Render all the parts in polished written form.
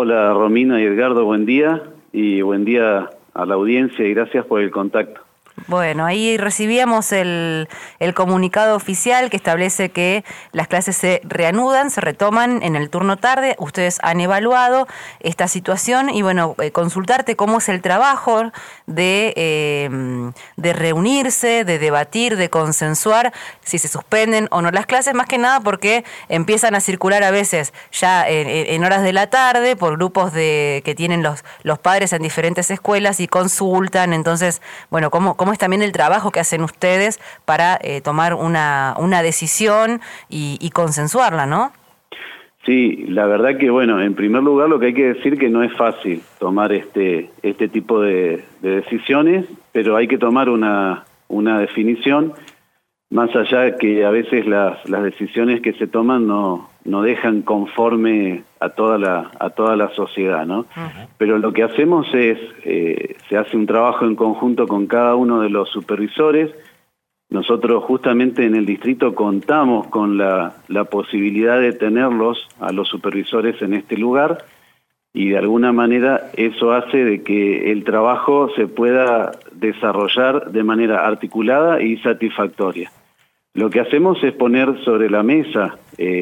Hola Romina y Edgardo, buen día a la audiencia y gracias por el contacto. Bueno, ahí recibíamos el comunicado oficial que establece que las clases se reanudan, se retoman en el turno tarde. Ustedes han evaluado esta situación y bueno, consultarte cómo es el trabajo de reunirse, de debatir, de consensuar si se suspenden o no las clases, más que nada porque empiezan a circular a veces ya en horas de la tarde por grupos que tienen los padres en diferentes escuelas y consultan. Entonces, bueno, ¿cómo es también el trabajo que hacen ustedes para tomar una decisión y consensuarla, ¿no? Sí, la verdad que bueno, en primer lugar lo que hay que decir que no es fácil tomar este tipo de decisiones, pero hay que tomar una definición, más allá que a veces las decisiones que se toman no dejan conforme a toda la sociedad, ¿no? Uh-huh. Pero lo que hacemos es, se hace un trabajo en conjunto con cada uno de los supervisores. Nosotros justamente en el distrito contamos con la posibilidad de tenerlos a los supervisores en este lugar y de alguna manera eso hace de que el trabajo se pueda desarrollar de manera articulada y satisfactoria. Lo que hacemos es poner sobre la mesa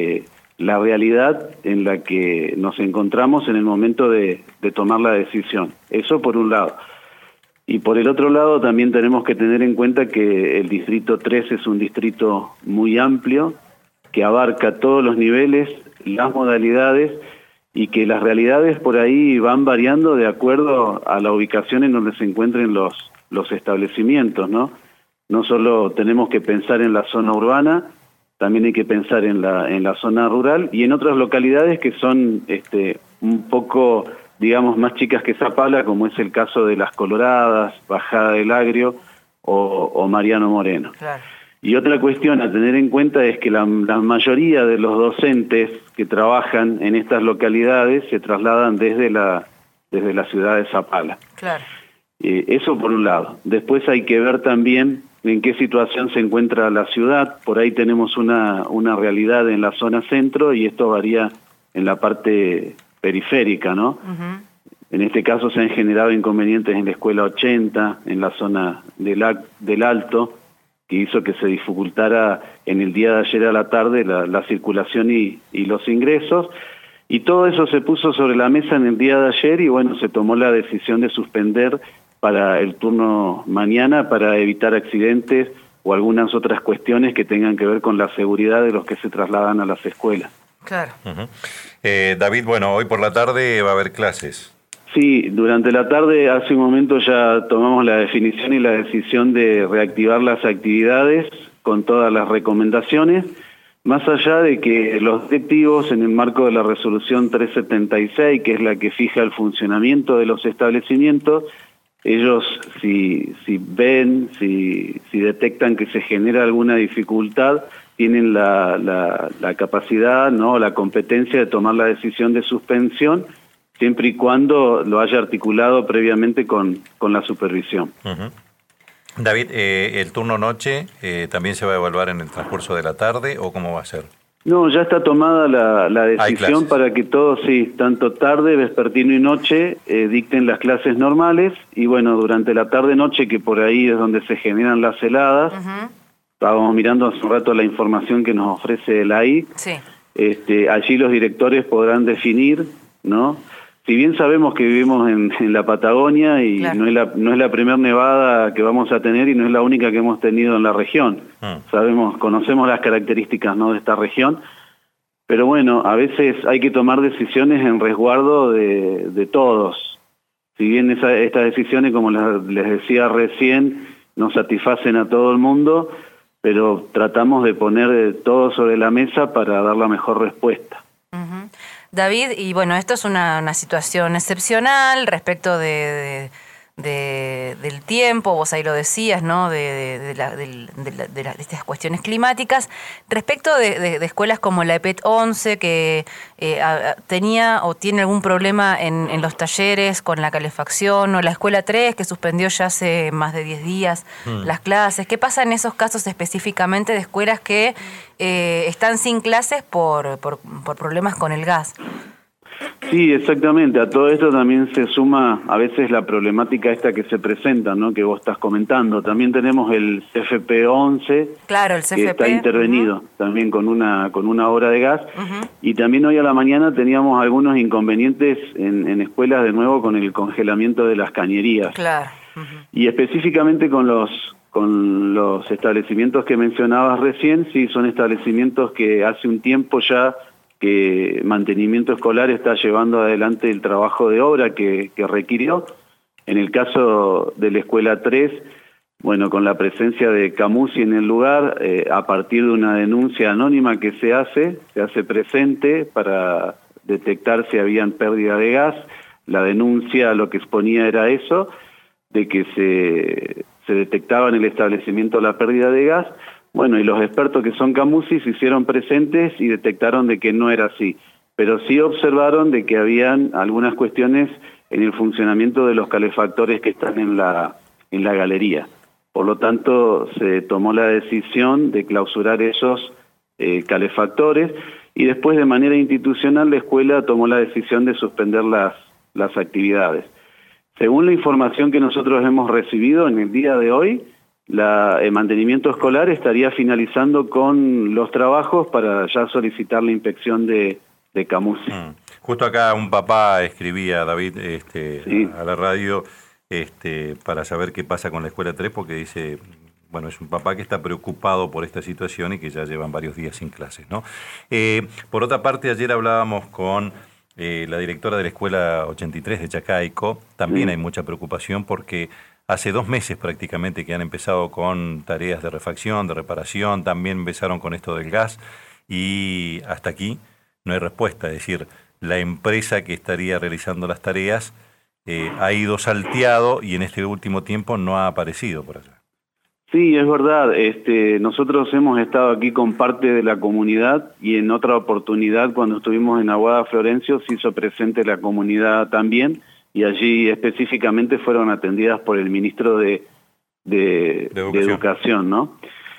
la realidad en la que nos encontramos en el momento de tomar la decisión. Eso por un lado. Y por el otro lado también tenemos que tener en cuenta que el Distrito 3 es un distrito muy amplio, que abarca todos los niveles, las modalidades, y que las realidades por ahí van variando de acuerdo a la ubicación en donde se encuentren los establecimientos, ¿no? No solo tenemos que pensar en la zona urbana, también hay que pensar en la zona rural y en otras localidades que son un poco, digamos, más chicas que Zapala, como es el caso de Las Coloradas, Bajada del Agrio o Mariano Moreno. Claro. Y otra cuestión a tener en cuenta es que la mayoría de los docentes que trabajan en estas localidades se trasladan desde la ciudad de Zapala. Claro. Eso por un lado. Después hay que ver también en qué situación se encuentra la ciudad. Por ahí tenemos una realidad en la zona centro y esto varía en la parte periférica, ¿no? Uh-huh. En este caso se han generado inconvenientes en la escuela 80, en la zona del Alto, que hizo que se dificultara en el día de ayer a la tarde la circulación y los ingresos. Y todo eso se puso sobre la mesa en el día de ayer y bueno, se tomó la decisión de suspender para el turno mañana para evitar accidentes o algunas otras cuestiones que tengan que ver con la seguridad de los que se trasladan a las escuelas. Claro. Uh-huh. David, bueno, hoy por la tarde va a haber clases. Sí, durante la tarde, hace un momento ya tomamos la definición y la decisión de reactivar las actividades con todas las recomendaciones, más allá de que los directivos, en el marco de la resolución 376, que es la que fija el funcionamiento de los establecimientos, ellos si ven, si detectan que se genera alguna dificultad, tienen la capacidad, ¿no?, la competencia de tomar la decisión de suspensión, siempre y cuando lo haya articulado previamente con la supervisión. Uh-huh. David, ¿el turno noche también se va a evaluar en el transcurso de la tarde o cómo va a ser? No, ya está tomada la decisión para que todos, sí, tanto tarde, vespertino y noche, dicten las clases normales y bueno, durante la tarde-noche, que por ahí es donde se generan las heladas, uh-huh. Estábamos mirando hace un rato la información que nos ofrece el AI, sí. Allí los directores podrán definir, ¿no? Si bien sabemos que vivimos en la Patagonia y claro. no es la primera nevada que vamos a tener y no es la única que hemos tenido en la región. Conocemos las características, ¿no?, de esta región, pero bueno, a veces hay que tomar decisiones en resguardo de todos. Si bien estas decisiones, como les decía recién, no satisfacen a todo el mundo, pero tratamos de poner todo sobre la mesa para dar la mejor respuesta. Uh-huh. David, y bueno, esto es una situación excepcional respecto del tiempo, vos ahí lo decías, ¿no?, de estas cuestiones climáticas. Respecto de escuelas como la EPET 11, que tenía o tiene algún problema en los talleres con la calefacción, o la escuela 3, que suspendió ya hace más de 10 días las clases. ¿Qué pasa en esos casos específicamente de escuelas que están sin clases por problemas con el gas? Sí, exactamente. A todo esto también se suma a veces la problemática esta que se presenta, ¿no? Que vos estás comentando. También tenemos el CFP 11, Claro, el que CFP. está intervenido también con una obra de gas. Y también hoy a la mañana teníamos algunos inconvenientes en escuelas de nuevo con el congelamiento de las cañerías. Claro. Y específicamente con los establecimientos que mencionabas recién, sí, son establecimientos que hace un tiempo ya que Mantenimiento Escolar está llevando adelante el trabajo de obra que requirió. En el caso de la Escuela 3, bueno, con la presencia de Camusi en el lugar, a partir de una denuncia anónima que se hace presente para detectar si habían pérdida de gas. La denuncia lo que exponía era eso, de que se detectaba en el establecimiento la pérdida de gas. Bueno, y los expertos que son Camusi se hicieron presentes y detectaron de que no era así, pero sí observaron de que habían algunas cuestiones en el funcionamiento de los calefactores que están en la galería. Por lo tanto, se tomó la decisión de clausurar esos calefactores y después de manera institucional la escuela tomó la decisión de suspender las actividades. Según la información que nosotros hemos recibido en el día de hoy, el mantenimiento escolar estaría finalizando con los trabajos para ya solicitar la inspección de Camusi. Justo acá un papá escribía, David, sí, a la radio para saber qué pasa con la Escuela 3, porque dice, bueno, es un papá que está preocupado por esta situación y que ya llevan varios días sin clases, ¿no? Por otra parte, ayer hablábamos con la directora de la Escuela 83 de Chacaico. También hay mucha preocupación porque hace 2 meses prácticamente que han empezado con tareas de refacción, de reparación, también empezaron con esto del gas y hasta aquí no hay respuesta. Es decir, la empresa que estaría realizando las tareas ha ido salteado y en este último tiempo no ha aparecido por allá. Sí, es verdad. Nosotros hemos estado aquí con parte de la comunidad y en otra oportunidad cuando estuvimos en Aguada Florencio se hizo presente la comunidad también y allí específicamente fueron atendidas por el ministro de Educación, ¿no?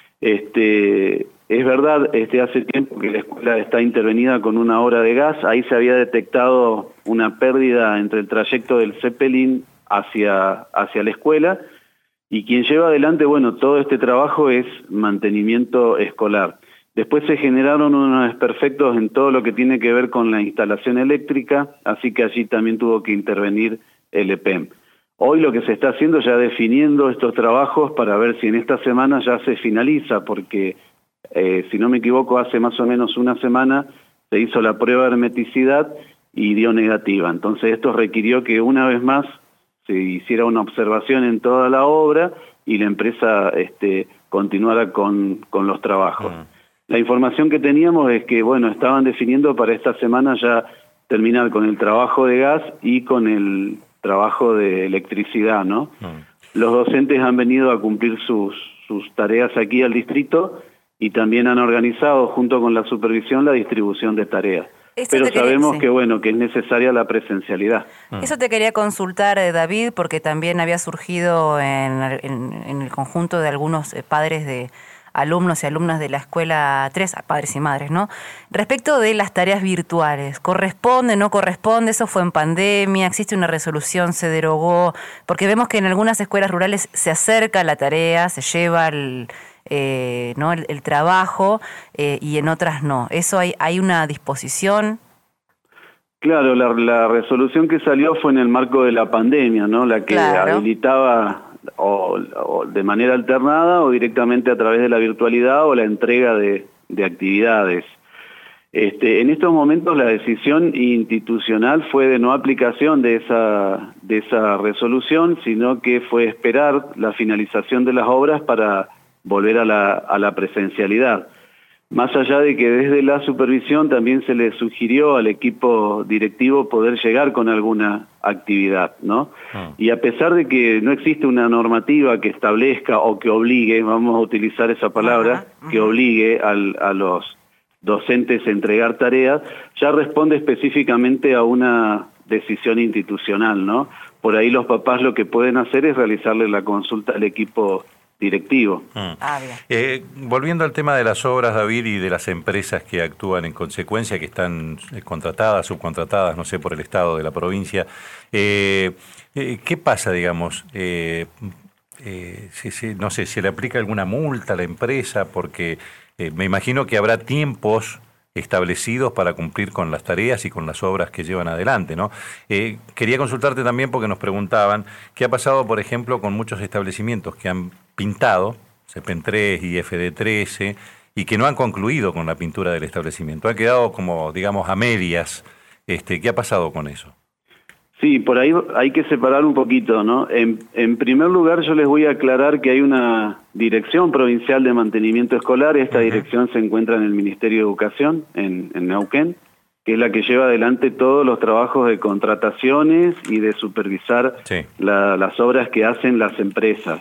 Es verdad, hace tiempo que la escuela está intervenida con una obra de gas. Ahí se había detectado una pérdida entre el trayecto del Zeppelin hacia la escuela. Y quien lleva adelante, bueno, todo este trabajo es Mantenimiento Escolar. Después se generaron unos desperfectos en todo lo que tiene que ver con la instalación eléctrica, así que allí también tuvo que intervenir el EPEM. Hoy lo que se está haciendo ya definiendo estos trabajos para ver si en esta semana ya se finaliza, porque si no me equivoco, hace más o menos una semana se hizo la prueba de hermeticidad y dio negativa. Entonces esto requirió que una vez más se hiciera una observación en toda la obra y la empresa continuara con los trabajos. La información que teníamos es que, bueno, estaban definiendo para esta semana ya terminar con el trabajo de gas y con el trabajo de electricidad, ¿no? Los docentes han venido a cumplir sus tareas aquí al distrito y también han organizado, junto con la supervisión, la distribución de tareas. Pero sabemos que, bueno, que es necesaria la presencialidad. Eso te quería consultar, David, porque también había surgido en el conjunto de algunos padres de alumnos y alumnas de la Escuela 3, padres y madres, ¿no? Respecto de las tareas virtuales, ¿corresponde, no corresponde? ¿Eso fue en pandemia? ¿Existe una resolución? ¿Se derogó? Porque vemos que en algunas escuelas rurales se acerca la tarea, se lleva el trabajo y en otras no. ¿Eso hay una disposición? Claro, la resolución que salió fue en el marco de la pandemia, ¿no? La que habilitaba o de manera alternada o directamente a través de la virtualidad o la entrega de actividades. En estos momentos la decisión institucional fue de no aplicación de esa resolución, sino que fue esperar la finalización de las obras para volver a la presencialidad. Más allá de que desde la supervisión también se le sugirió al equipo directivo poder llegar con alguna actividad, ¿no? Y a pesar de que no existe una normativa que establezca o que obligue, vamos a utilizar esa palabra, que obligue a los docentes a entregar tareas, ya responde específicamente a una decisión institucional, ¿no? Por ahí los papás lo que pueden hacer es realizarle la consulta al equipo directivo. Bien. Volviendo al tema de las obras, David, y de las empresas que actúan en consecuencia, que están contratadas, subcontratadas, no sé, por el Estado de la provincia, ¿qué pasa, digamos? No sé, ¿se le aplica alguna multa a la empresa? Porque me imagino que habrá tiempos establecidos para cumplir con las tareas y con las obras que llevan adelante, ¿no? Quería consultarte también porque nos preguntaban qué ha pasado, por ejemplo, con muchos establecimientos que han pintado, CEPEN 3 y FD 13, y que no han concluido con la pintura del establecimiento. Ha quedado como, digamos, a medias. ¿Qué ha pasado con eso? Sí, por ahí hay que separar un poquito, ¿no? En primer lugar, yo les voy a aclarar que hay una Dirección Provincial de Mantenimiento Escolar. Esta dirección se encuentra en el Ministerio de Educación, en Neuquén, que es la que lleva adelante todos los trabajos de contrataciones y de supervisar las obras que hacen las empresas.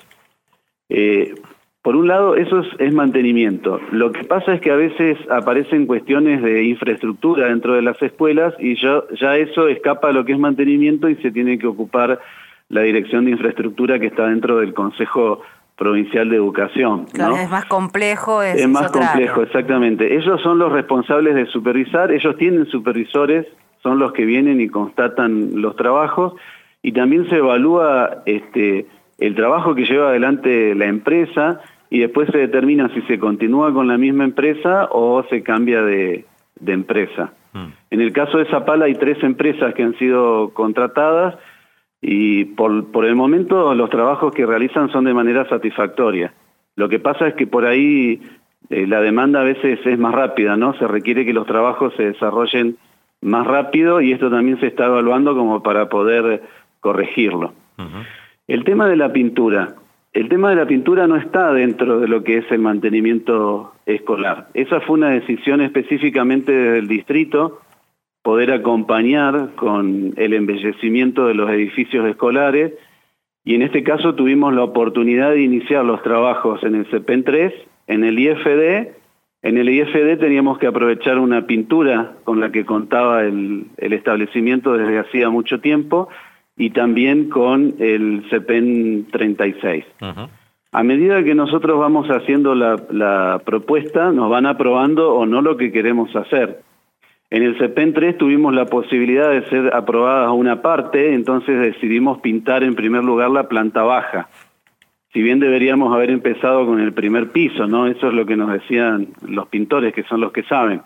Por un lado, eso es mantenimiento. Lo que pasa es que a veces aparecen cuestiones de infraestructura dentro de las escuelas y ya eso escapa a lo que es mantenimiento y se tiene que ocupar la Dirección de Infraestructura que está dentro del Consejo Provincial de Educación, ¿no? Claro, es más complejo. Es más complejo, exactamente. Ellos son los responsables de supervisar, ellos tienen supervisores, son los que vienen y constatan los trabajos y también se evalúa el trabajo que lleva adelante la empresa y después se determina si se continúa con la misma empresa o se cambia de empresa. En el caso de Zapala hay 3 empresas que han sido contratadas y por el momento los trabajos que realizan son de manera satisfactoria. Lo que pasa es que por ahí la demanda a veces es más rápida, ¿no? Se requiere que los trabajos se desarrollen más rápido y esto también se está evaluando como para poder corregirlo. El tema de la pintura. El tema de la pintura no está dentro de lo que es el mantenimiento escolar. Esa fue una decisión específicamente del distrito, poder acompañar con el embellecimiento de los edificios escolares, y en este caso tuvimos la oportunidad de iniciar los trabajos en el CEPEN 3, en el IFD. En el IFD teníamos que aprovechar una pintura con la que contaba el establecimiento desde hacía mucho tiempo, y también con el CEPEN 36. A medida que nosotros vamos haciendo la propuesta, nos van aprobando o no lo que queremos hacer. En el CEPEN 3 tuvimos la posibilidad de ser aprobadas una parte, entonces decidimos pintar en primer lugar la planta baja. Si bien deberíamos haber empezado con el primer piso, ¿no? Eso es lo que nos decían los pintores, que son los que saben.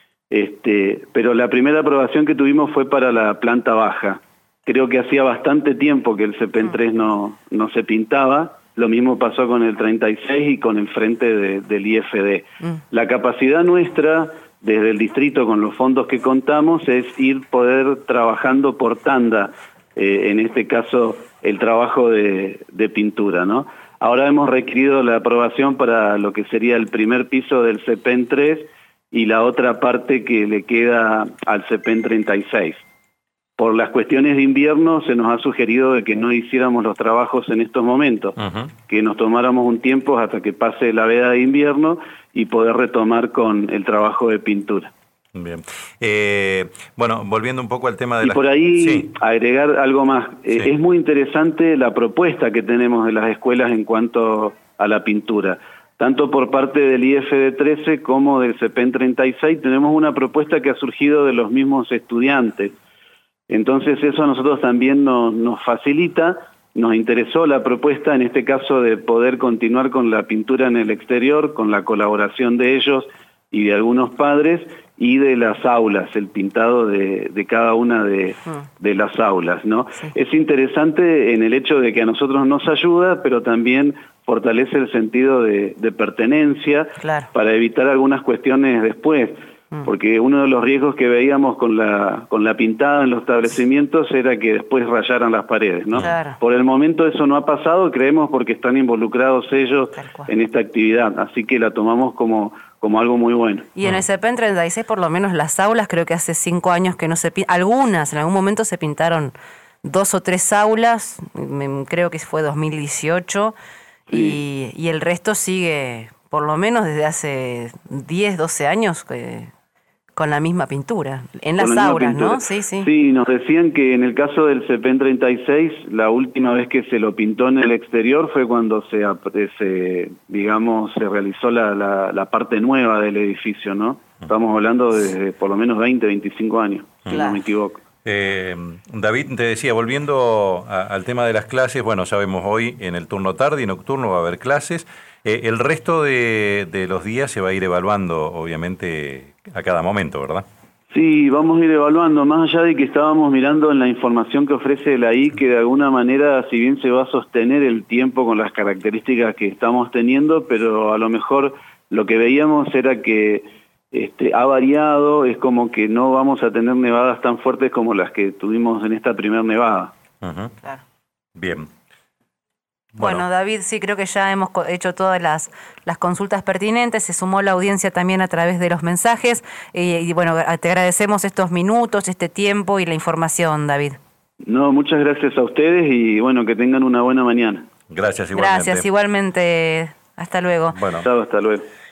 Pero la primera aprobación que tuvimos fue para la planta baja. Creo que hacía bastante tiempo que el CEPEN 3 no se pintaba. Lo mismo pasó con el 36 y con el frente del IFD. La capacidad nuestra, desde el distrito, con los fondos que contamos, es poder trabajando por tanda, en este caso, el trabajo de pintura, ¿no? Ahora hemos requerido la aprobación para lo que sería el primer piso del CEPEN 3 y la otra parte que le queda al CEPEN 36. Por las cuestiones de invierno se nos ha sugerido de que no hiciéramos los trabajos en estos momentos, que nos tomáramos un tiempo hasta que pase la veda de invierno y poder retomar con el trabajo de pintura. Bien. Bueno, volviendo un poco al tema de y por ahí agregar algo más. Es muy interesante la propuesta que tenemos de las escuelas en cuanto a la pintura. Tanto por parte del IFD 13 como del CEPEN 36 tenemos una propuesta que ha surgido de los mismos estudiantes. Entonces eso a nosotros también nos facilita, nos interesó la propuesta, en este caso de poder continuar con la pintura en el exterior, con la colaboración de ellos y de algunos padres, y de las aulas, el pintado de cada una de las aulas, ¿no? Sí. Es interesante en el hecho de que a nosotros nos ayuda, pero también fortalece el sentido de pertenencia, claro, para evitar algunas cuestiones después. Porque uno de los riesgos que veíamos con la pintada en los establecimientos era que después rayaran las paredes, ¿no? Claro. Por el momento eso no ha pasado, creemos, porque están involucrados ellos en esta actividad, así que la tomamos como algo muy bueno. Y en el CEPEN 36, por lo menos las aulas, creo que hace 5 años que no se pintan, algunas, en algún momento se pintaron 2 o 3 aulas, creo que fue 2018, sí. y el resto sigue, por lo menos desde hace 10, 12 años, Con la misma pintura, en las Con la misma aulas, pintura. ¿no? Sí, sí. Sí, nos decían que en el caso del CEPEN 36, la última vez que se lo pintó en el exterior fue cuando se realizó la parte nueva del edificio, ¿no? Estamos hablando de por lo menos 20, 25 años, si no me equivoco. David, te decía, volviendo al tema de las clases, bueno, sabemos hoy en el turno tarde y nocturno va a haber clases. El resto de los días se va a ir evaluando, obviamente, a cada momento, ¿verdad? Sí, vamos a ir evaluando, más allá de que estábamos mirando en la información que ofrece la I, que de alguna manera, si bien se va a sostener el tiempo con las características que estamos teniendo, pero a lo mejor lo que veíamos era que ha variado, es como que no vamos a tener nevadas tan fuertes como las que tuvimos en esta primera nevada. Uh-huh. Claro. Bien. Bueno, David, sí, creo que ya hemos hecho todas las consultas pertinentes, se sumó la audiencia también a través de los mensajes y bueno, te agradecemos estos minutos, este tiempo y la información, David. No, muchas gracias a ustedes y bueno, que tengan una buena mañana. Gracias igualmente. Gracias igualmente, hasta luego. Bueno, Chao, hasta luego.